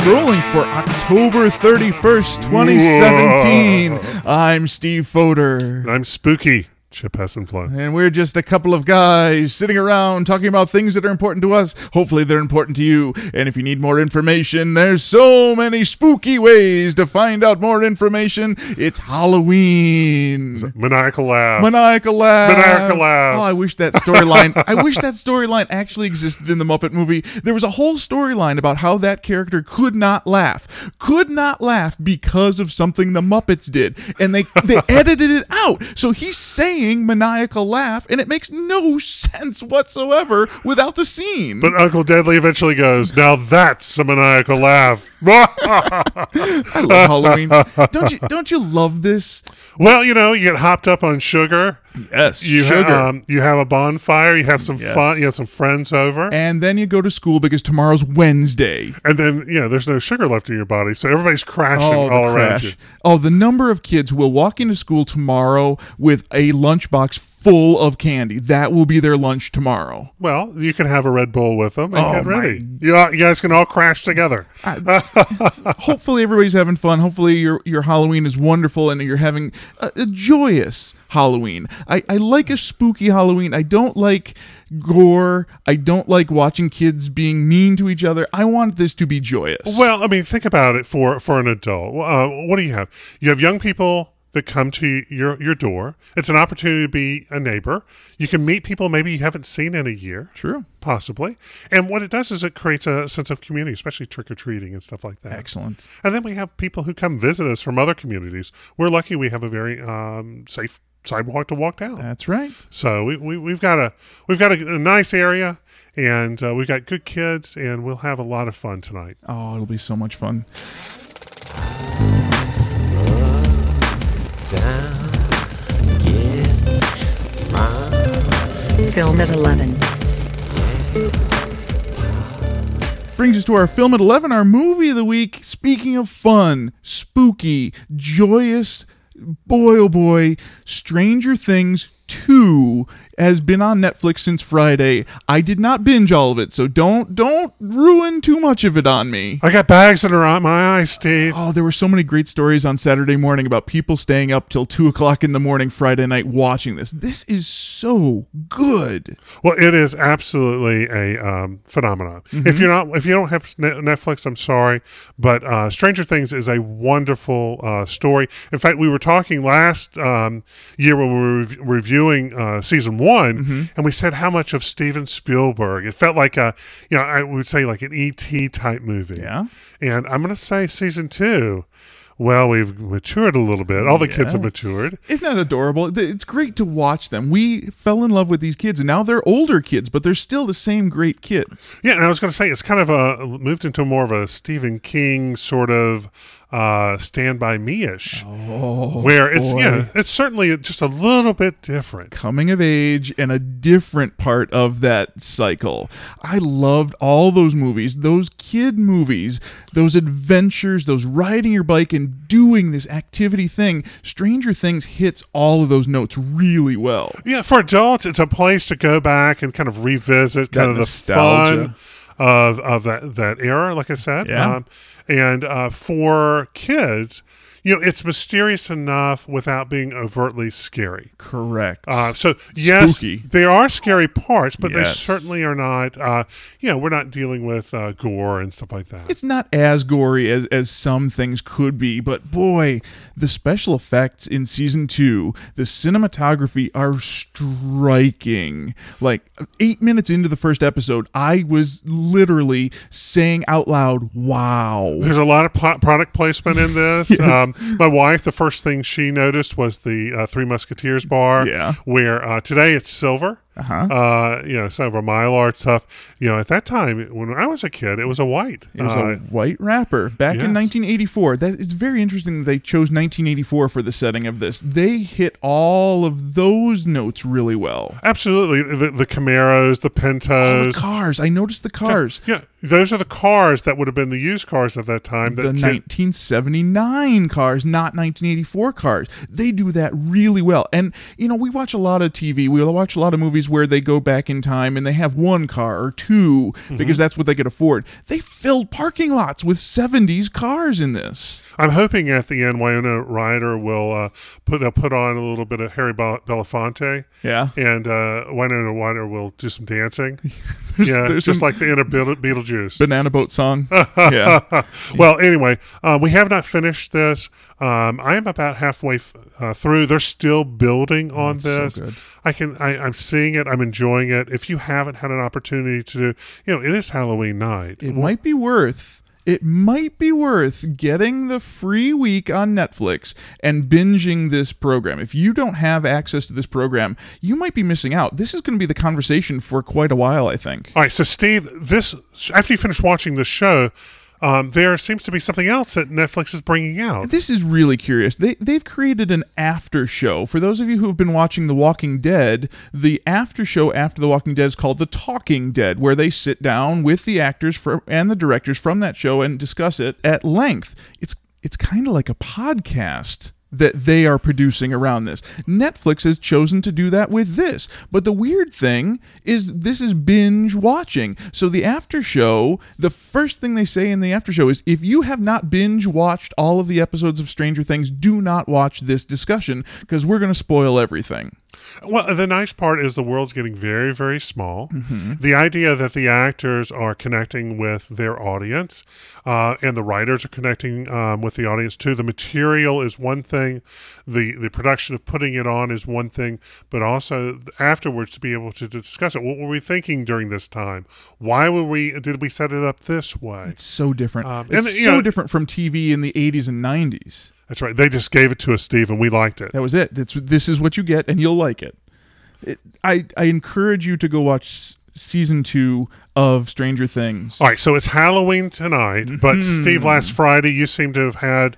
rolling for October 31st, 2017. I'm Steve Fodor. And I'm Spooky Chip Hessenflow. And we're just a couple of guys sitting around talking about things that are important to us. Hopefully they're important to you. And if you need more information, there's so many spooky ways to find out more information. It's Halloween. Maniacal Laugh. Maniacal Laugh. Maniacal Laugh. Oh, I wish that storyline actually existed in the Muppet movie. There was a whole storyline about how that character could not laugh because of something the Muppets did. And they edited it out. So he's saying maniacal laugh, and it makes no sense whatsoever without the scene. But Uncle Deadly eventually goes, now that's a maniacal laugh. I love Halloween. Don't you love this? Well, you get hopped up on sugar. Yes, sugar. You have a bonfire. You have some fun. You have some friends over. And then you go to school because tomorrow's Wednesday. And then, there's no sugar left in your body, so everybody's crashing all around you. Oh, the number of kids who will walk into school tomorrow with a lunchbox full of candy. That will be their lunch tomorrow. Well, you can have a Red Bull with them and get ready. You guys can all crash together. Hopefully everybody's having fun. Hopefully your Halloween is wonderful and you're having a joyous Halloween. I like a spooky Halloween. I don't like gore. I don't like watching kids being mean to each other. I want this to be joyous. Well, I mean, think about it for an adult. What do you have? You have young people that come to your door. It's an opportunity to be a neighbor. You can meet people maybe you haven't seen in a year. True. Possibly. And what it does is it creates a sense of community, especially trick-or-treating and stuff like that. Excellent. And then we have people who come visit us from other communities. We're lucky we have a very safe sidewalk to walk down. That's right. So we've got a nice area, and we've got good kids, and we'll have a lot of fun tonight. Oh, it'll be so much fun. Film at 11. Brings us to our Film at 11, our movie of the week. Speaking of fun, spooky, joyous, boy oh boy, Stranger Things 2 has been on Netflix since Friday. I did not binge all of it, so don't ruin too much of it on me. I got bags that are on my eyes, Steve. Oh, there were so many great stories on Saturday morning about people staying up till 2 o'clock in the morning Friday night watching this. This is so good. Well, it is absolutely a phenomenon. Mm-hmm. If you don't have Netflix, I'm sorry, but Stranger Things is a wonderful story. In fact, we were talking last year when we were reviewing season 1, mm-hmm. and we said how much of Steven Spielberg. It felt like I would say like an E.T. type movie. Yeah. And I'm going to say season 2. Well, we've matured a little bit. All the kids have matured. Isn't that adorable? It's great to watch them. We fell in love with these kids, and now they're older kids, but they're still the same great kids. Yeah, and I was going to say, it's kind of moved into more of a Stephen King sort of Stand By Me-ish, where it's it's certainly just a little bit different. Coming of age and a different part of that cycle. I loved all those movies, those kid movies, those adventures, those riding your bike and doing this activity thing. Stranger Things hits all of those notes really well. Yeah, for adults, it's a place to go back and kind of revisit kind of nostalgia. The fun of that era, like I said. Yeah. And for kids, it's mysterious enough without being overtly scary. Correct. So, yes, spooky. There are scary parts, but they Yes. certainly are not, we're not dealing with gore and stuff like that. It's not as gory as some things could be, but boy, the special effects in season 2, the cinematography are striking. Like 8 minutes into the first episode, I was literally saying out loud, wow. There's a lot of product placement in this. Yes. My wife, the first thing she noticed was the Three Musketeers bar, where today it's silver. Some of our Mylar stuff. At that time, when I was a kid, it was a white. It was a white wrapper back in 1984. It's very interesting that they chose 1984 for the setting of this. They hit all of those notes really well. Absolutely. The Camaros, the Pintos. The cars. I noticed the cars. Yeah. Those are the cars that would have been the used cars at that time. The 1979 cars, not 1984 cars. They do that really well. And, we watch a lot of TV. We watch a lot of movies is where they go back in time and they have one car or two because that's what they could afford. They filled parking lots with 70s cars in this. I'm hoping at the end Winona Ryder will put on a little bit of Harry Belafonte. Yeah. And Winona Ryder will do some dancing. There's just like the end of Beetlejuice. Banana Boat song. Yeah. Well, anyway, we have not finished this. I am about halfway through. They're still building on this. So good. I'm seeing it. I'm enjoying it. If you haven't had an opportunity to do, it is Halloween night. It might be worth getting the free week on Netflix and binging this program. If you don't have access to this program, you might be missing out. This is going to be the conversation for quite a while, I think. All right, so Steve, after you finish watching the show, there seems to be something else that Netflix is bringing out. This is really curious. They've created an after show. For those of you who have been watching The Walking Dead, the after show after The Walking Dead is called The Talking Dead, where they sit down with the actors and the directors from that show and discuss it at length. It's kind of like a podcast that they are producing around this. Netflix has chosen to do that with this. But the weird thing is this is binge watching. So the after show, the first thing they say in the after show is, if you have not binge watched all of the episodes of Stranger Things, do not watch this discussion because we're going to spoil everything. Well, the nice part is the world's getting very, very small. The idea that the actors are connecting with their audience and the writers are connecting with the audience too. The material is one thing. The production of putting it on is one thing, but also afterwards to be able to discuss it. What were we thinking during this time? Why did we set it up this way? It's so different. It's so different from TV in the 80s and 90s. That's right. They just gave it to us, Steve, and we liked it. That was it. This is what you get, and you'll like it. I encourage you to go watch season 2 of Stranger Things. All right, so it's Halloween tonight, but Steve, last Friday you seem to have had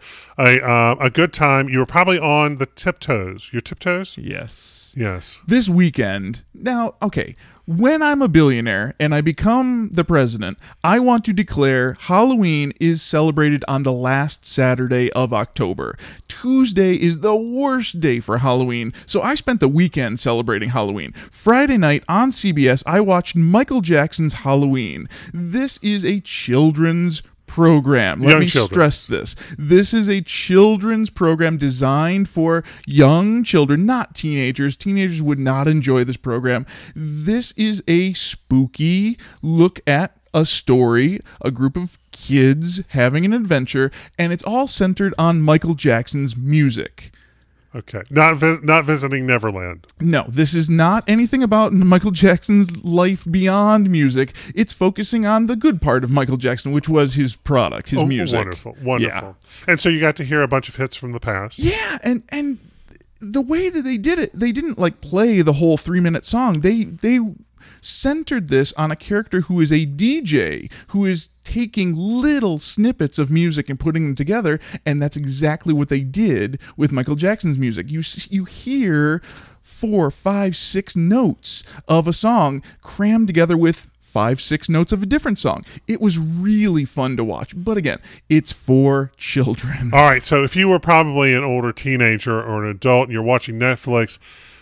a good time. You were probably on the tiptoes. Your tiptoes? Yes. This weekend. Now, okay, when I'm a billionaire and I become the president, I want to declare Halloween is celebrated on the last Saturday of October. Tuesday is the worst day for Halloween, so I spent the weekend celebrating Halloween. Friday night on CBS, I watched Michael Jackson's Halloween. This is a children's program. Let me stress this. This is a children's program designed for young children, not teenagers. Teenagers would not enjoy this program. This is a spooky look at a story, a group of kids having an adventure, and it's all centered on Michael Jackson's music. Okay. Not visiting Neverland. No, this is not anything about Michael Jackson's life beyond music. It's focusing on the good part of Michael Jackson, which was his product, his music. Wonderful. Yeah. And so you got to hear a bunch of hits from the past. Yeah, and the way that they did it, they didn't like play the whole 3-minute song. They centered this on a character who is a DJ who is taking little snippets of music and putting them together, and that's exactly what they did with Michael Jackson's music. You hear 4, 5, 6 notes of a song crammed together with 5, 6 notes of a different song. It was really fun to watch, but again, it's for children. All right, so if you were probably an older teenager or an adult and you're watching Netflix,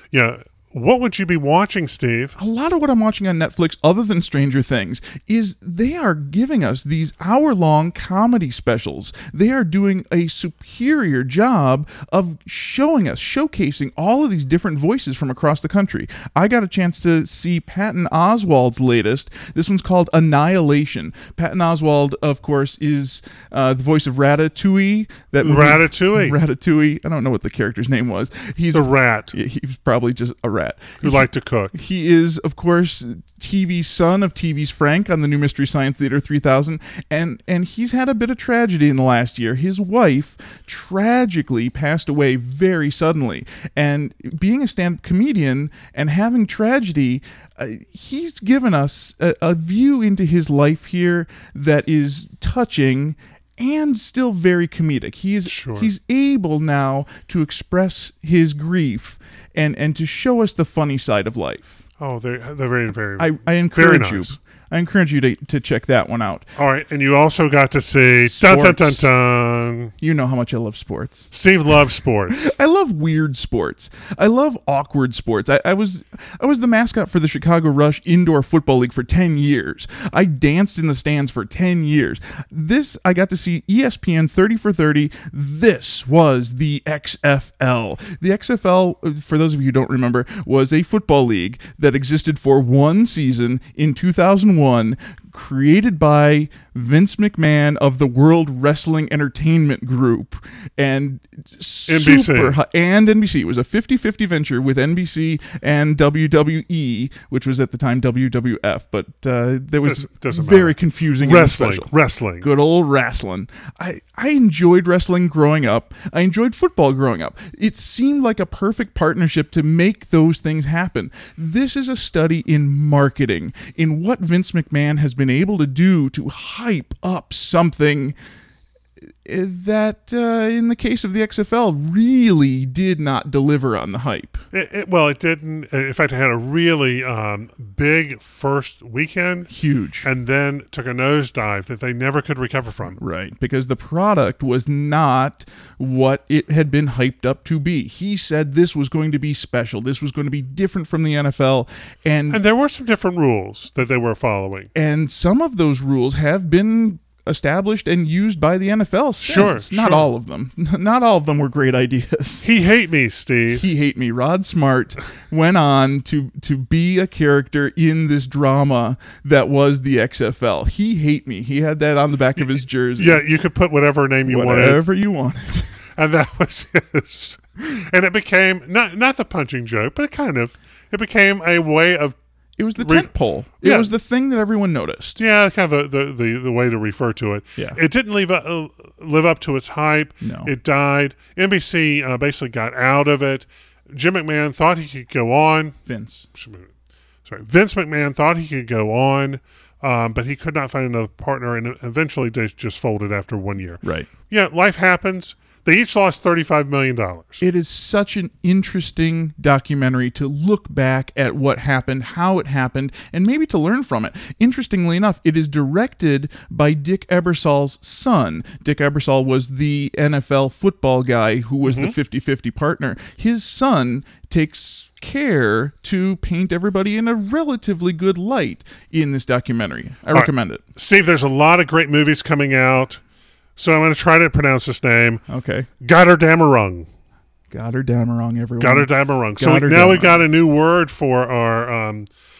what would you be watching, Steve? A lot of what I'm watching on Netflix, other than Stranger Things, is they are giving us these hour-long comedy specials. They are doing a superior job of showcasing all of these different voices from across the country. I got a chance to see Patton Oswalt's latest. This one's called Annihilation. Patton Oswalt, of course, is the voice of Ratatouille. Ratatouille. I don't know what the character's name was. He's the rat. He's probably just a rat. Who liked to cook. He is, of course, TV's son of TV's Frank on the new Mystery Science Theater 3000, and he's had a bit of tragedy in the last year. His wife tragically passed away very suddenly, and being a stand-up comedian and having tragedy, he's given us a view into his life here that is touching and still very comedic. He's able now to express his grief and to show us the funny side of life. Oh, they're very, very. I encourage very nice. you. I encourage you to check that one out. All right, and you also got to see dun dun dun Sports. dun. You know how much I love sports. Steve loves sports. I love weird sports. I love awkward sports. I was the mascot for the Chicago Rush Indoor Football League for 10 years. I danced in the stands for 10 years. This, I got to see ESPN 30 for 30. This was the XFL. The XFL, for those of you who don't remember, was a football league that existed for one season in 2001, created by Vince McMahon of the World Wrestling Entertainment Group and NBC. And NBC. It was a 50-50 venture with NBC and WWE, which was at the time WWF, but there was Doesn't very matter. confusing Wrestling. and special. Wrestling. Good old wrestling. I enjoyed wrestling growing up. I enjoyed football growing up. It seemed like a perfect partnership to make those things happen. This is a study in marketing, in what Vince McMahon has been able to do to hype up something that, in the case of the XFL, really did not deliver on the hype. Well, it didn't. In fact, it had a really big first weekend. Huge. And then took a nosedive that they never could recover from. Right, because the product was not what it had been hyped up to be. He said this was going to be special. This was going to be different from the NFL. And there were some different rules that they were following. And some of those rules have been established and used by the NFL since. Sure, Not sure. all of them. Not all of them were great ideas. He hate me, Steve. He hate me. Rod Smart went on to be a character in this drama that was the XFL. He hate me. He had that on the back of his jersey. Yeah, you could put whatever name you Whatever wanted. you wanted. And that was his. And it became, not the punching joke, but it became a way of, It was the tent pole. It Yeah. was the thing that everyone noticed. yeah, kind of the way to refer to it. Yeah. It didn't live up to its hype. No. It died. NBC basically got out of it. Jim McMahon thought he could go on. Vince. Vince McMahon thought he could go on, but he could not find another partner, and eventually they just folded after 1 year. Right. Yeah, life happens. They each lost $35 million. It is such an interesting documentary to look back at what happened, how it happened, and maybe to learn from it. Interestingly enough, it is directed by Dick Ebersol's son. Dick Ebersol was the NFL football guy who was the 50-50 partner. His son takes care to paint everybody in a relatively good light in this documentary. I recommend it. Steve, there's a lot of great movies coming out, so I'm going to try to pronounce this name. Okay. Goddardammerung. Goddardammerung, everyone. Goddardammerung. So now we've got a new word for our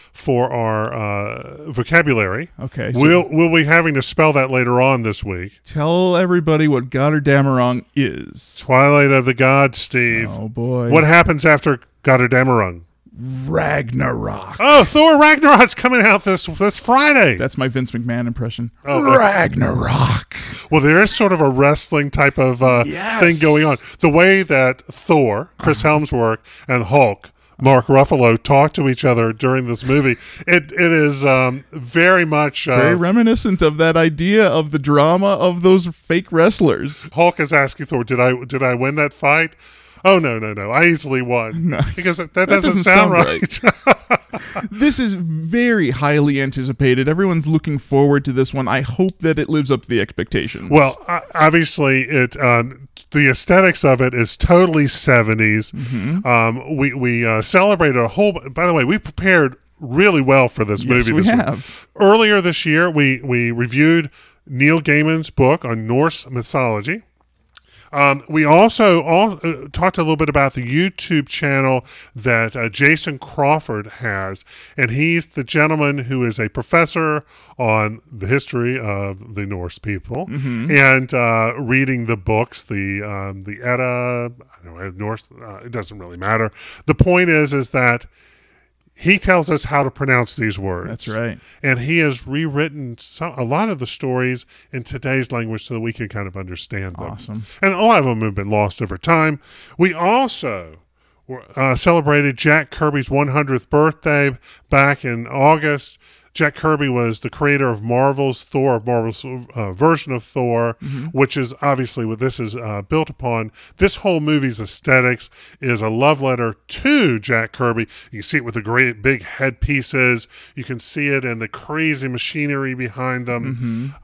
vocabulary. Okay. So We'll be having to spell that later on this week. tell everybody what Goddardammerung is. Twilight of the Gods, Steve. Oh, boy. What happens after Goddardammerung? Ragnarok. Oh, Thor Ragnarok's coming out this Friday. That's my Vince McMahon impression. Oh, Ragnarok. Well, there is sort of a wrestling type of Yes. thing going on. The way that Thor, Chris Helmsworth, and Hulk, Mark Ruffalo, talk to each other during this movie, it is very much... Very reminiscent of that idea of the drama of those fake wrestlers. Hulk is asking Thor, did I win that fight? Oh, no. I easily won. Nice. Because that doesn't sound right. This is very highly anticipated. Everyone's looking forward to this one. I hope that it lives up to the expectations. Well, obviously, the aesthetics of it is totally 70s. Mm-hmm. We celebrated a whole... By the way, we prepared really well for this yes, movie. we this week. have. Earlier this year, we reviewed Neil Gaiman's book on Norse mythology. We also talked a little bit about the YouTube channel that Jason Crawford has, and he's the gentleman who is a professor on the history of the Norse people and reading the books, the Edda, I don't know, Norse. It doesn't really matter. The point is that he tells us how to pronounce these words. That's right. And he has rewritten a lot of the stories in today's language so that we can kind of understand them. Awesome. And a lot of them have been lost over time. We also celebrated Jack Kirby's 100th birthday back in August. Jack Kirby was the creator of Marvel's Thor, Marvel's version of Thor, which is obviously what this is built upon. This whole movie's aesthetics is a love letter to Jack Kirby. You can see it with the great big headpieces. You can see it in the crazy machinery behind them.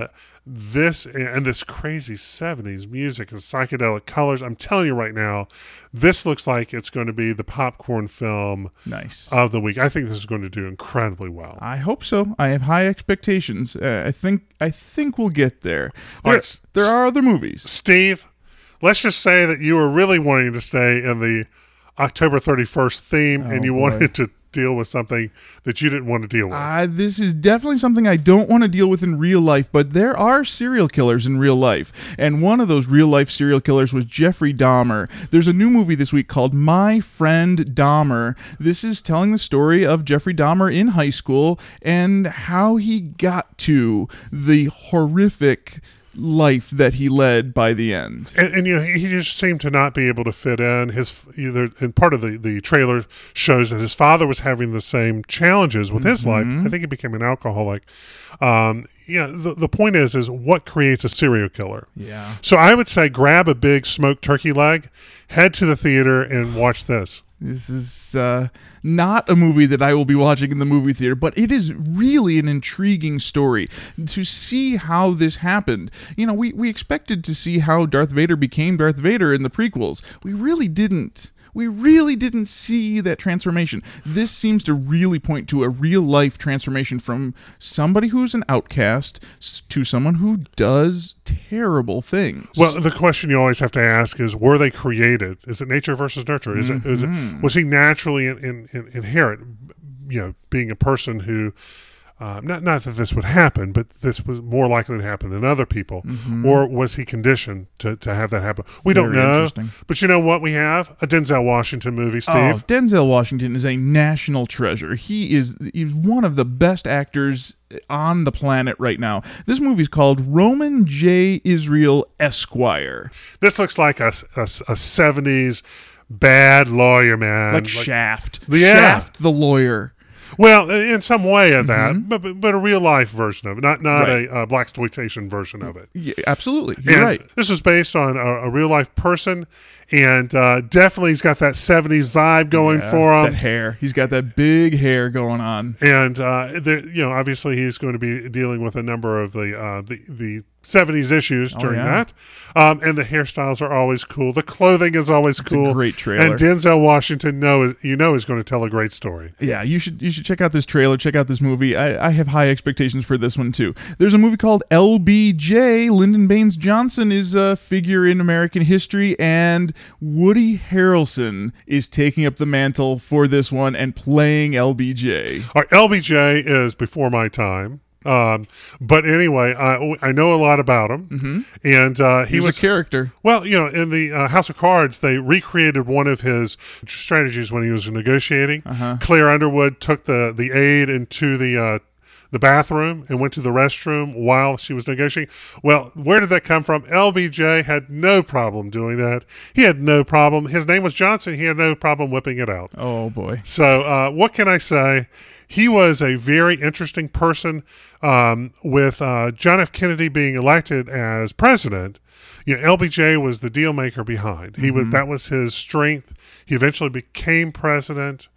This crazy 70s music and psychedelic colors. I'm telling you right now, this looks like it's going to be the popcorn film of the week. I think this is going to do incredibly well. I hope so. I have high expectations. I think we'll get there. There are other movies. Steve, let's just say that you were really wanting to stay in the October 31st theme, and you wanted to deal with something that you didn't want to deal with. This is definitely something I don't want to deal with in real life, but there are serial killers in real life, and one of those real life serial killers was Jeffrey Dahmer. There's a new movie this week called My Friend Dahmer. This is telling the story of Jeffrey Dahmer in high school and how he got to the horrific life that he led by the end. And he just seemed to not be able to fit in. And part of the trailer shows that his father was having the same challenges with his life. I think he became an alcoholic. The point is what creates a serial killer? Yeah. So I would say grab a big smoked turkey leg, head to the theater, and watch this. This is not a movie that I will be watching in the movie theater, but it is really an intriguing story to see how this happened. We expected to see how Darth Vader became Darth Vader in the prequels. We really didn't. We really didn't see that transformation. This seems to really point to a real-life transformation from somebody who's an outcast to someone who does terrible things. Well, the question you always have to ask is, were they created? Is it nature versus nurture? Was he naturally inherent, being a person who... not that this would happen, but this was more likely to happen than other people. Or was he conditioned to have that happen? We don't know. But you know what we have? A Denzel Washington movie, Steve. Oh, Denzel Washington is a national treasure. He's one of the best actors on the planet right now. This movie's called Roman J. Israel Esquire. This looks like a 70s bad lawyer, man. Like Shaft. Shaft the lawyer. Well, in some way of that, but a real life version of it, not right. a blaxploitation version of it. Yeah, absolutely, you're right. This is based on a real life person, and definitely he's got that 70s vibe going for him. That hair, he's got that big hair going on, and obviously he's going to be dealing with a number of the 70s issues during that. And the hairstyles are always cool. The clothing is always cool. A great trailer. And Denzel Washington is going to tell a great story. Yeah, you should check out this trailer, check out this movie. I have high expectations for this one too. There's a movie called LBJ. Lyndon Baines Johnson is a figure in American history, and Woody Harrelson is taking up the mantle for this one and playing LBJ. All right, LBJ is before my time. But anyway, I know a lot about him, and he was a character. Well, in the House of Cards, they recreated one of his strategies when he was negotiating. Claire Underwood took the aide into the bathroom and went to the restroom while she was negotiating. Well, where did that come from? LBJ had no problem doing that. He had no problem. His name was Johnson. He had no problem whipping it out. Oh, boy. So what can I say? He was a very interesting person. With John F. Kennedy being elected as president, LBJ was the deal maker behind. That was his strength. He eventually became president.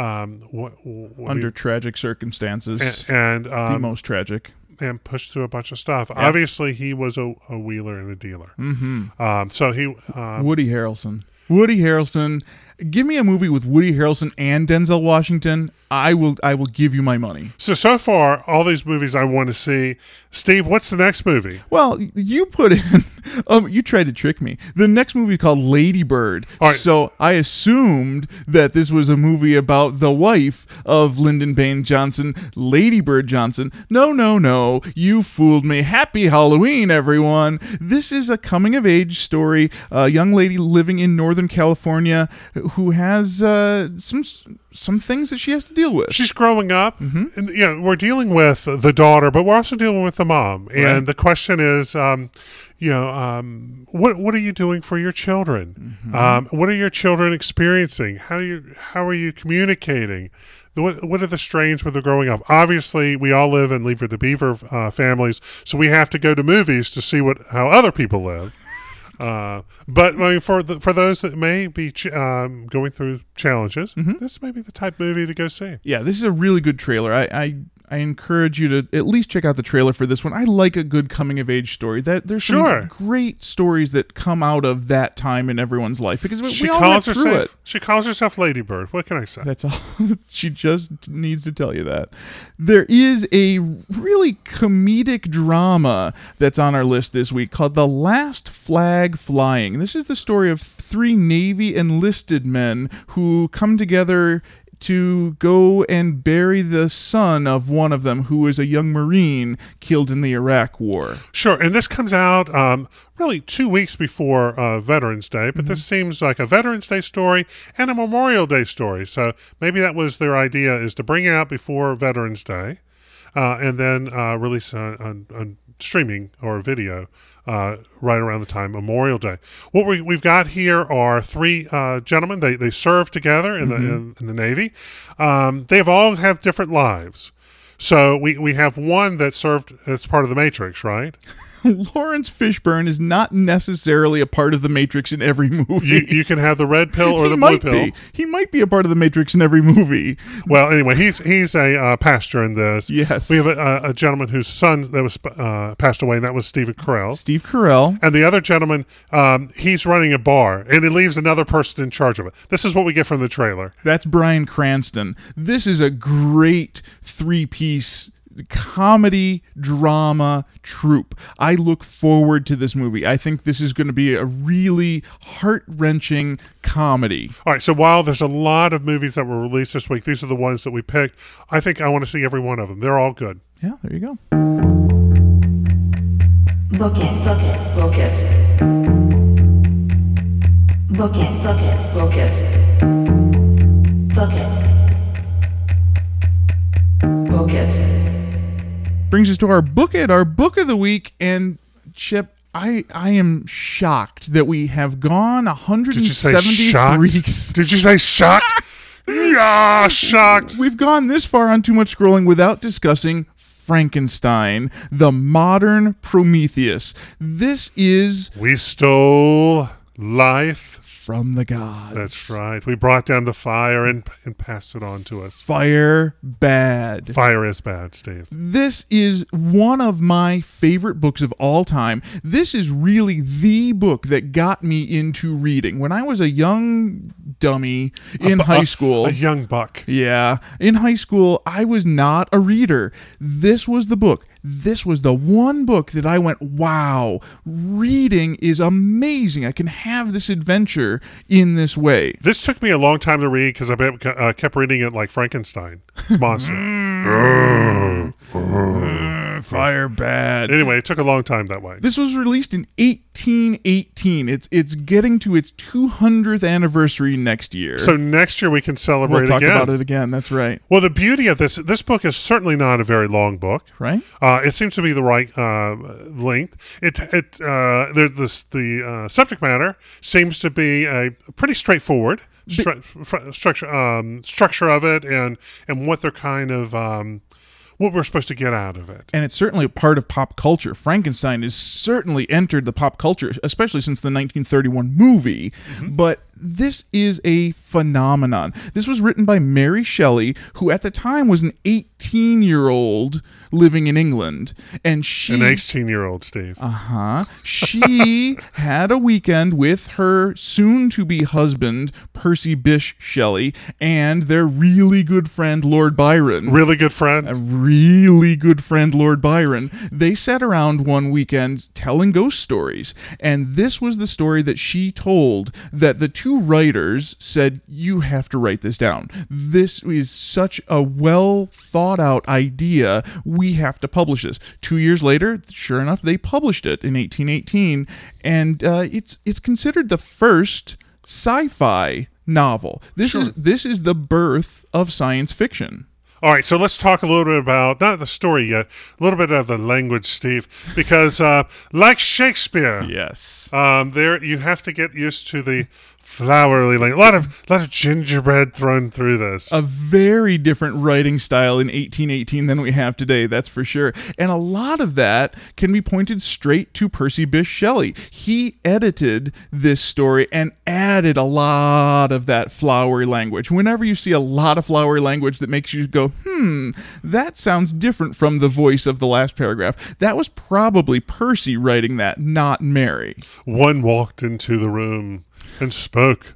Under tragic circumstances, and the most tragic, and pushed through a bunch of stuff. Yeah. Obviously, he was a wheeler and a dealer. So he Woody Harrelson. Give me a movie with Woody Harrelson and Denzel Washington. I will give you my money. So far, all these movies I want to see. Steve, what's the next movie? Well, you put in, you tried to trick me. The next movie is called Lady Bird. Right. So I assumed that this was a movie about the wife of Lyndon Baines Johnson, Lady Bird Johnson. No. You fooled me. Happy Halloween, everyone. This is a coming-of-age story. A young lady living in Northern California who has some things that she has to deal with. She's growing up. And, we're dealing with the daughter, but we're also dealing with the mom. And Right. the question is, what are you doing for your children? What are your children experiencing? How are you communicating? What are the strains where they're growing up? Obviously, we all live in Leave It to Beaver families, so we have to go to movies to see how other people live. But I mean, for those that may be going through challenges, this may be the type of movie to go see. Yeah, this is a really good trailer. I encourage you to at least check out the trailer for this one. I like a good coming of age story. There's some great stories that come out of that time in everyone's life because we all went through it. She calls herself Lady Bird. What can I say? That's all. She just needs to tell you that. There is a really comedic drama that's on our list this week called The Last Flag Flying. This is the story of 3 Navy enlisted men who come together to go and bury the son of one of them who is a young Marine killed in the Iraq War. Sure, and this comes out really 2 weeks before Veterans Day, but this seems like a Veterans Day story and a Memorial Day story. So maybe that was their idea, is to bring it out before Veterans Day and then release on streaming or video right around the time Memorial Day. What we've got here are 3 gentlemen. They served together in the Navy. They all have different lives. So we have one that served as part of the Matrix, right? Lawrence Fishburne is not necessarily a part of the Matrix in every movie. You can have the red pill or the blue pill. He might be a part of the Matrix in every movie. Well, anyway, he's a pastor in this. Yes. We have a gentleman whose son that was passed away, and that was Steve Carell. Steve Carell. And the other gentleman, he's running a bar, and he leaves another person in charge of it. This is what we get from the trailer. That's Bryan Cranston. This is a great 3-piece comedy drama troupe. I look forward to this movie. I think this is going to be a really heart-wrenching comedy. All right, so while there's a lot of movies that were released this week, these are the ones that we picked. I think I want to see every one of them. They're all good. Yeah, there you go. Book it. Book it. Book it. Book it. Book it. Book it. Book it. Brings us to our book of the week, and Chip, I am shocked that we have gone 170 weeks. Did you say shocked? Yeah, shocked. We've gone this far on Too Much Scrolling without discussing Frankenstein, the modern Prometheus. This is... We stole life from the gods. That's right. We brought down the fire and passed it on to us. Fire bad. Fire is bad, Steve. This is one of my favorite books of all time. This is really the book that got me into reading. When I was a young dummy in high school. A young buck. Yeah. In high school, I was not a reader. This was the book. This was the one book that I went, wow, reading is amazing. I can have this adventure in this way. This took me a long time to read because I kept reading it like Frankenstein's monster. Fire bad. Anyway, it took a long time that way. This was released in 1818. It's getting to its 200th anniversary next year. So next year we can celebrate again. We'll talk about it again. That's right. Well, the beauty of this book is certainly not a very long book. Right. It seems to be the right length. The subject matter seems to be a pretty straightforward structure of it, and what they're kind of what we're supposed to get out of it. And it's certainly a part of pop culture. Frankenstein has certainly entered the pop culture, especially since the 1931 movie. Mm-hmm. But this is a phenomenon. This was written by Mary Shelley, who at the time was an 18-year-old living in England. And she... An 18-year-old, Steve. Uh-huh. She had a weekend with her soon-to-be husband, Percy Bysshe Shelley, and their really good friend, Lord Byron. Really good friend? A really good friend, Lord Byron. They sat around one weekend telling ghost stories. And this was the story that she told that the two writers said, you have to write this down. This is such a well-thought-out idea. We have to publish this. 2 years later, sure enough, they published it in 1818, and it's considered the first sci-fi novel. This Sure. is the birth of science fiction. All right, so let's talk a little bit about, not the story yet, a little bit of the language, Steve, because like Shakespeare, Yes. there you have to get used to the flowery language. A lot of gingerbread thrown through this. A very different writing style in 1818 than we have today, that's for sure. And a lot of that can be pointed straight to Percy Bysshe Shelley. He edited this story and added a lot of that flowery language. Whenever you see a lot of flowery language that makes you go, that sounds different from the voice of the last paragraph, that was probably Percy writing that, not Mary. One walked into the room and spoke.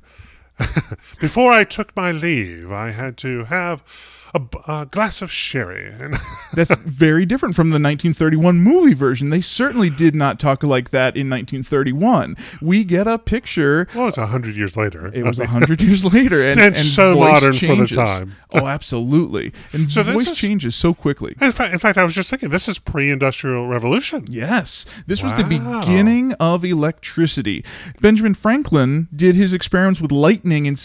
Before I took my leave, I had to have a glass of sherry. And That's very different from the 1931 movie version. They certainly did not talk like that in 1931. We get a picture. well, it's 100 years later. It was 100 years later, and so voice modern for the changes. time. Oh, absolutely. And So this voice is- changes so quickly. In fact, I was just thinking, this is pre-industrial revolution. Yes, this was the Wow. beginning of electricity. Benjamin Franklin did his experiments with lightning in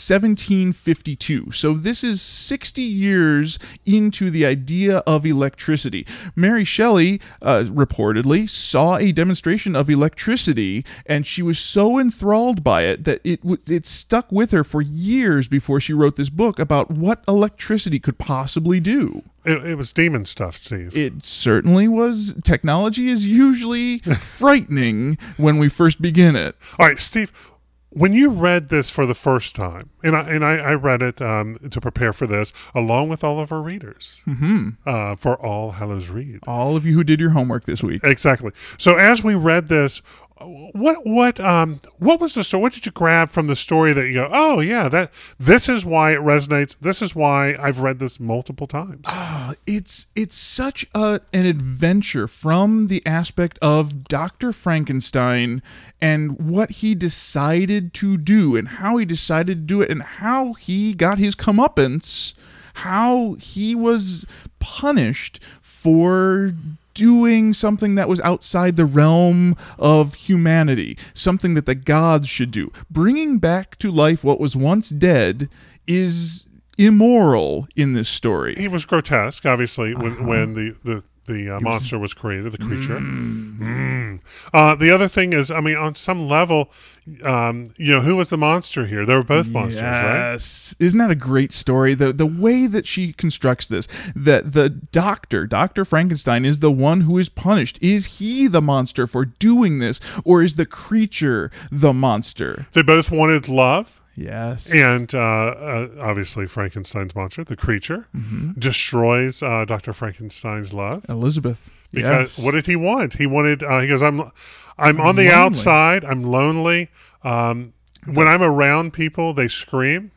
1752. So this is 60 years into the idea of electricity. Mary Shelley reportedly saw a demonstration of electricity, and she was so enthralled by it that it stuck with her for years before she wrote this book about what electricity could possibly do. It was demon stuff, Steve. It certainly was. Technology is usually frightening when we first begin it. All right, Steve, when you read this for the first time, and I read it to prepare for this, along with all of our readers, for All Hallows Read. All of you who did your homework this week. Exactly. So as we read this, what was the story? What did you grab from the story that you go, oh yeah, this is why it resonates. This is why I've read this multiple times. It's such an adventure from the aspect of Dr. Frankenstein and what he decided to do and how he decided to do it and how he got his comeuppance, how he was punished for doing something that was outside the realm of humanity, something that the gods should do. Bringing back to life what was once dead is immoral in this story. He was grotesque, obviously, when the monster was created, the creature. The other thing is, I mean, on some level, who was the monster here? They were both monsters, right? Yes. Isn't that a great story? The way that she constructs this, that the Dr. Frankenstein is the one who is punished. Is he the monster for doing this, or is the creature the monster? They both wanted love. Yes. And obviously, Frankenstein's monster, the creature, destroys Dr. Frankenstein's love. Elizabeth. Because yes. what did he want? He wanted. He goes, I'm on the lonely. outside. I'm lonely. When I'm around people, they scream.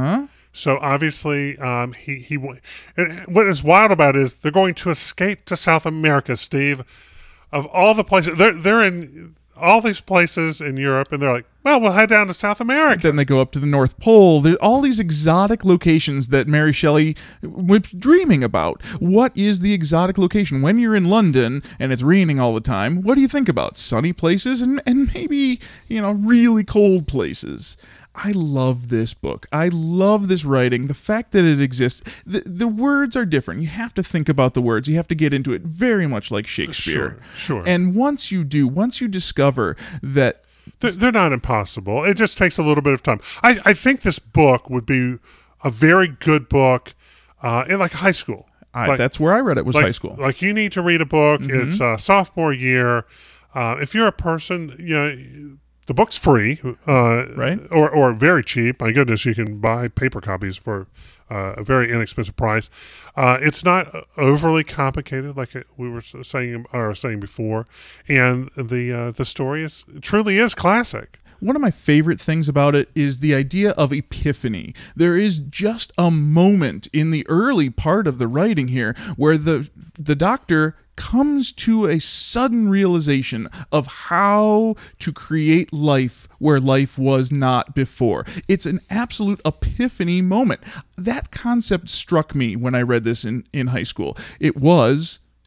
So obviously, he. And what is wild about it is they're going to escape to South America, Steve. Of all the places, they're in all these places in Europe, and they're like, well, we'll head down to South America. Then they go up to the North Pole. There's all these exotic locations that Mary Shelley was dreaming about. What is the exotic location? When you're in London and it's raining all the time, what do you think about? Sunny places and maybe, really cold places. I love this book. I love this writing. The fact that it exists. The words are different. You have to think about the words. You have to get into it very much like Shakespeare. Sure. And once you discover that they're not impossible. It just takes a little bit of time. I think this book would be a very good book in like high school. That's where I read it, was high school. Like you need to read a book. It's sophomore year. If you're a person, the book's free, right? Or very cheap. My goodness, you can buy paper copies for a very inexpensive price. It's not overly complicated, like we were saying before, and the story truly is classic. One of my favorite things about it is the idea of epiphany. There is just a moment in the early part of the writing here where the doctor comes to a sudden realization of how to create life where life was not before. It's an absolute epiphany moment. That concept struck me when I read this in high school. It was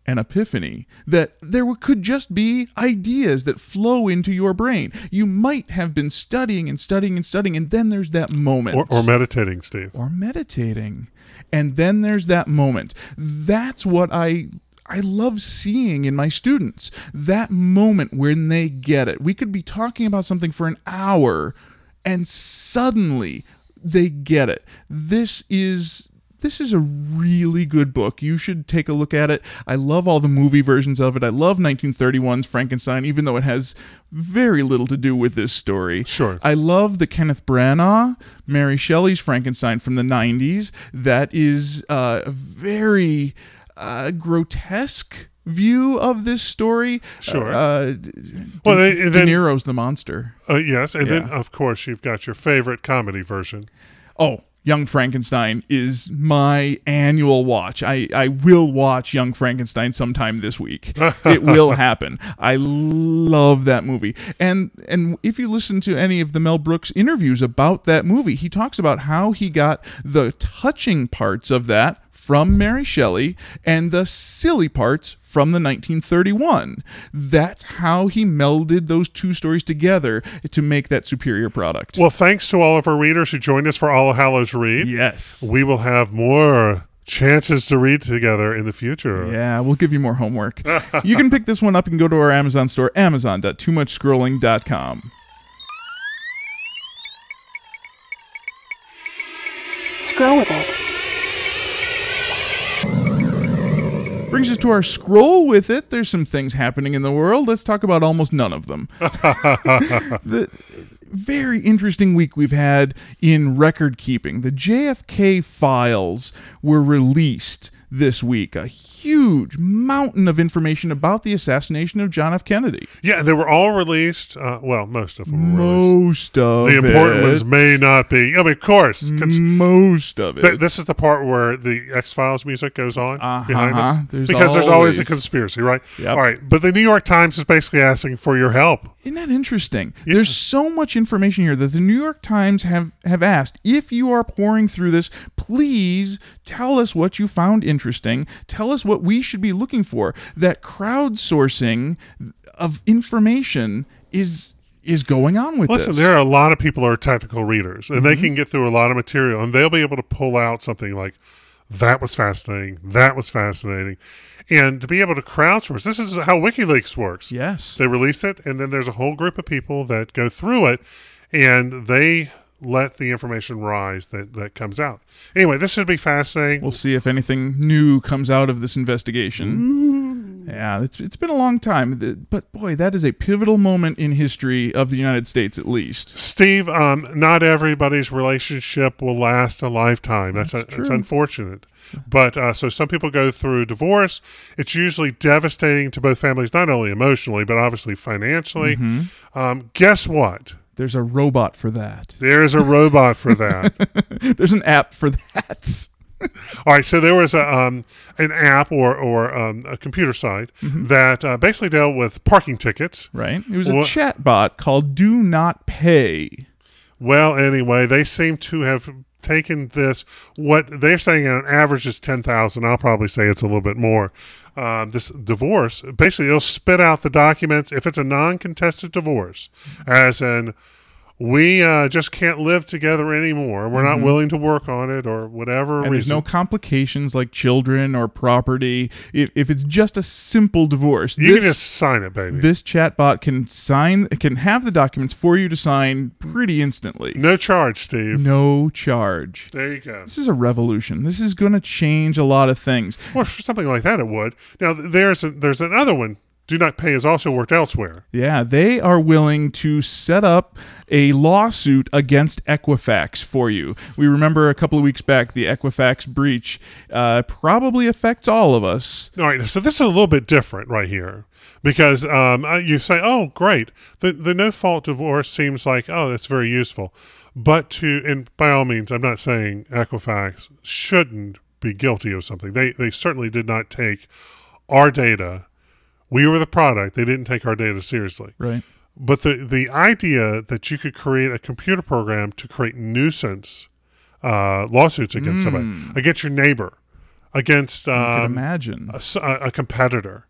an epiphany, that there could just be ideas that flow into your brain. You might have been studying and studying and studying, and then there's that moment. Or meditating, Steve. Or meditating. And then there's that moment. That's what I love seeing in my students. That moment when they get it. We could be talking about something for an hour, and suddenly they get it. This is a really good book. You should take a look at it. I love all the movie versions of it. I love 1931's Frankenstein, even though it has very little to do with this story. Sure. I love the Kenneth Branagh, Mary Shelley's Frankenstein from the 90s. That is a very grotesque view of this story. Sure. De Niro's the monster. Yes, and then, of course, you've got your favorite comedy version. Oh, Young Frankenstein is my annual watch. I will watch Young Frankenstein sometime this week. It will happen. I love that movie. And if you listen to any of the Mel Brooks interviews about that movie, he talks about how he got the touching parts of that from Mary Shelley and the silly parts from the 1931. That's how he melded those two stories together to make that superior product. Well, thanks to all of our readers who joined us for All Hallows Read. Yes. We will have more chances to read together in the future. Yeah, we'll give you more homework. You can pick this one up and go to our Amazon store, amazon.toomuchscrolling.com. Scroll with it. Brings us to our scroll with it. There's some things happening in the world. Let's talk about almost none of them. The very interesting week we've had in record keeping. The JFK files were released this week. A huge mountain of information about the assassination of John F. Kennedy. Yeah, they were all released. Well, most of them were released. Most of the it. important ones may not be. I mean, of course. Most of it. This is the part where the X-Files music goes on behind us. There's there's always a conspiracy, right? Yep. All right. But the New York Times is basically asking for your help. Isn't that interesting? Yeah. There's so much information here that the New York Times have asked, if you are pouring through this, please tell us what you found interesting. Tell us what we should be looking for. That crowdsourcing of information is going on with this. Listen, there are a lot of people who are technical readers, and they can get through a lot of material, and they'll be able to pull out something like, that was fascinating, and to be able to crowdsource. This is how WikiLeaks works. Yes. They release it, and then there's a whole group of people that go through it, and they let the information rise that comes out. Anyway, this should be fascinating. We'll see if anything new comes out of this investigation. Yeah, it's been a long time, but boy, that is a pivotal moment in history of the United States, at least. Steve, not everybody's relationship will last a lifetime. That's unfortunate. But so some people go through divorce. It's usually devastating to both families, not only emotionally, but obviously financially. Guess what? There's a robot for that. There's a robot for that. There's an app for that. All right, so there was an app or a computer site that basically dealt with parking tickets. Right. It was a chat bot called Do Not Pay. Well, anyway, they seem to have taken this, what they're saying on average is 10,000. I'll probably say it's a little bit more. This divorce, basically it'll spit out the documents if it's a non-contested divorce, as in, we just can't live together anymore. We're not willing to work on it or whatever and reason. There's no complications like children or property. If it's just a simple divorce, you can just sign it, baby. This chatbot can have the documents for you to sign pretty instantly. No charge, Steve. No charge. There you go. This is a revolution. This is going to change a lot of things. Well, for something like that, it would. Now, there's another one. Do Not Pay has also worked elsewhere. Yeah, they are willing to set up a lawsuit against Equifax for you. We remember a couple of weeks back, the Equifax breach probably affects all of us. All right, so this is a little bit different right here because you say, oh, great. The no-fault divorce seems like, oh, that's very useful. But and by all means, I'm not saying Equifax shouldn't be guilty of something. They certainly did not take our data. We were the product. They didn't take our data seriously. Right. But the idea that you could create a computer program to create nuisance lawsuits against somebody, against your neighbor, against You can imagine. a competitor.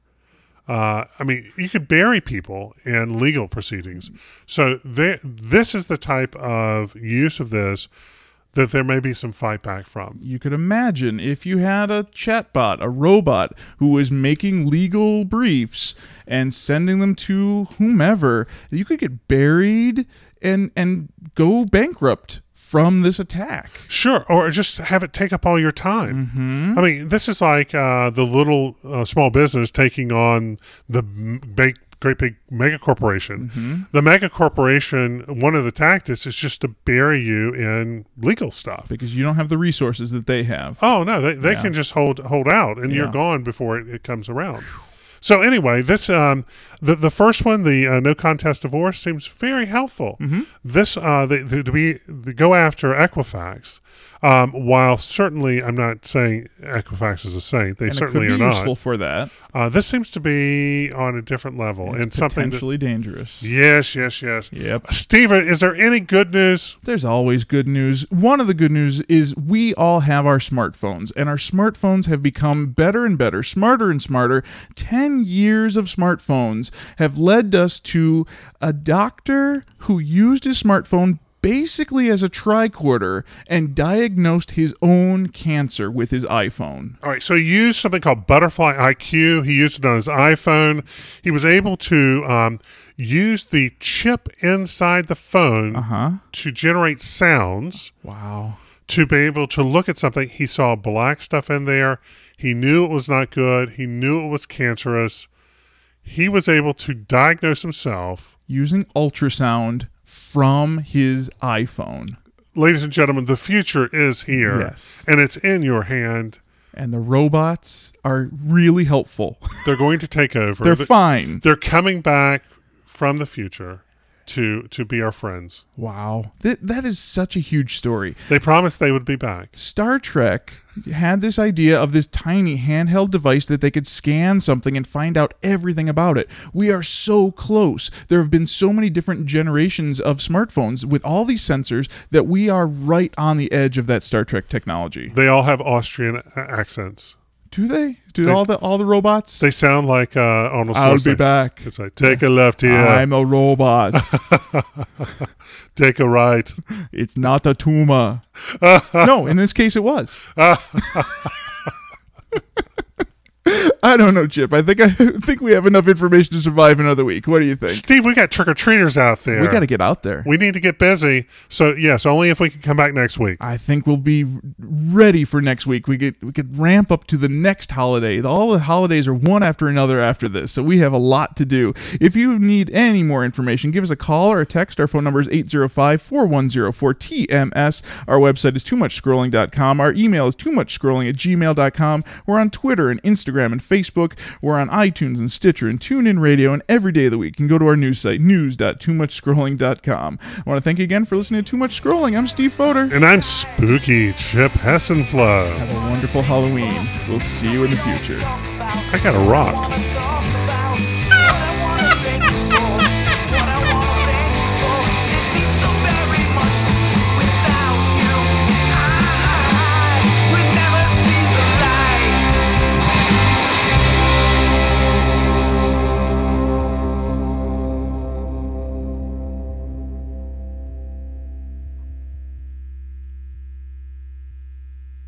I mean, you could bury people in legal proceedings. So this is the type of use of this that there may be some fight back from. You could imagine if you had a chatbot, a robot, who was making legal briefs and sending them to whomever, you could get buried and go bankrupt from this attack. Sure, or just have it take up all your time. I mean, this is like the little small business taking on the great big mega corporation. The mega corporation, one of the tactics is just to bury you in legal stuff. Because you don't have the resources that they have. Oh no, they Yeah. can just hold out, and you're Yeah. gone before it comes around. So anyway, this the first one, the no contest divorce, seems very helpful. This they go after Equifax, while certainly I'm not saying Equifax is a saint. They And certainly it could be are useful not. for that. This seems to be on a different level It's and something that, potentially dangerous. yes. Yep. Steve, is there any good news? There's always good news. One of the good news is we all have our smartphones, and our smartphones have become better and better, smarter and smarter. 10 years of smartphones have led us to a doctor who used his smartphone basically as a tricorder and diagnosed his own cancer with his iPhone. All right, so he used something called Butterfly IQ. He used it on his iPhone. He was able to use the chip inside the phone to generate sounds, Wow. to be able to look at something. He saw black stuff in there. He knew it was not good. He knew it was cancerous. He was able to diagnose himself. Using ultrasound from his iPhone. Ladies and gentlemen, the future is here. Yes. And it's in your hand. And the robots are really helpful. They're going to take over. They're fine. They're coming back from the future to be our friends. Wow. That is such a huge story. They promised they would be back. Star Trek had this idea of this tiny handheld device that they could scan something and find out everything about it. We are so close. There have been so many different generations of smartphones with all these sensors that we are right on the edge of that Star Trek technology. They all have Austrian accents. Do they? Do all the robots? They sound like Arnold Schwarzenegger. I'll be back. It's like, take a left here, I'm a robot. take a right. It's not a tumor. No, in this case it was. I don't know, Chip. I think we have enough information to survive another week. What do you think? Steve, we got trick-or-treaters out there. We got to get out there. We need to get busy. So, yes, only if we can come back next week. I think we'll be ready for next week. We could ramp up to the next holiday. All the holidays are one after another after this, so we have a lot to do. If you need any more information, give us a call or a text. Our phone number is 805-410-4TMS. Our website is toomuchscrolling.com. Our email is toomuchscrolling@gmail.com. We're on Twitter and Instagram and Facebook. We're on iTunes and Stitcher and TuneIn Radio and every day of the week. You can go to our news site, news.toomuchscrolling.com. I want to thank you again for listening to Too Much Scrolling. I'm Steve Fodor. And I'm spooky Chip Hessenflow. Have a wonderful Halloween. We'll see you in the future. I got a rock.